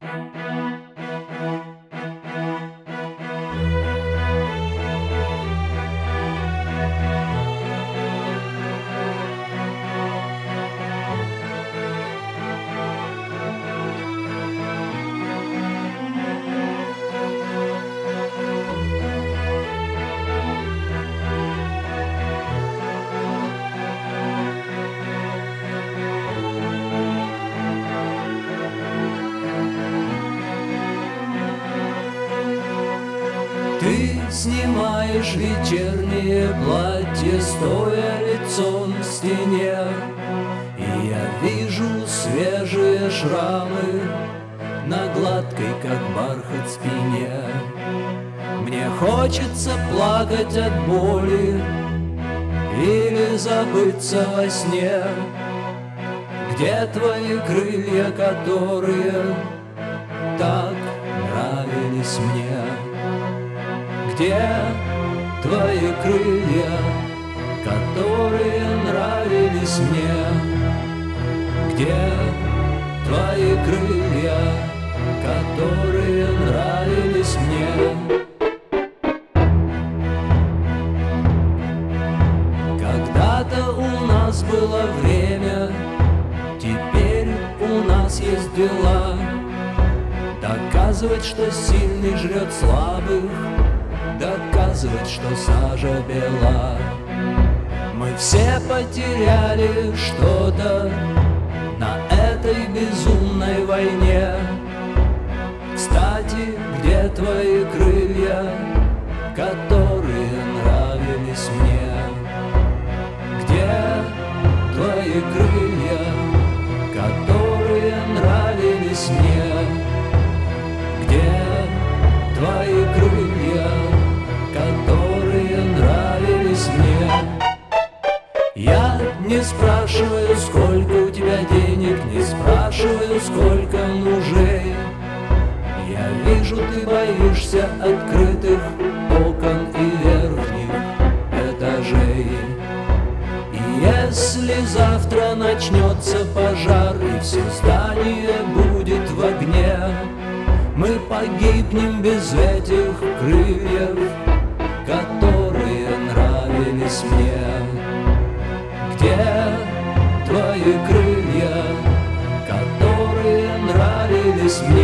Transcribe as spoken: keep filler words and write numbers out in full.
Ты снимаешь вечернее платье, стоя лицом к стене, и я вижу свежие шрамы на гладкой, как бархат, спине. Мне хочется плакать от боли или забыться во сне. Где твои крылья, которые так нравились мне? Где твои крылья, которые нравились мне? Где твои крылья, которые нравились мне? Когда-то у нас было время, теперь у нас есть дела. Доказывать, что сильный жрет слабых, доказывать, что сажа бела. Мы все потеряли что-то на этой безумной войне. Кстати, где твои крылья, которые нравились мне? Где твои крылья, которые нравились мне? Где твои крылья, которые нравились мне? Я не спрашиваю, сколько у тебя денег, не спрашиваю, сколько мужей. Я вижу, ты боишься открытых окон и верхних этажей. И если завтра начнется пожар и все здание будет в огне, мы погибнем без этих крыльев, которые нравились мне. Где твои крылья, которые нравились мне?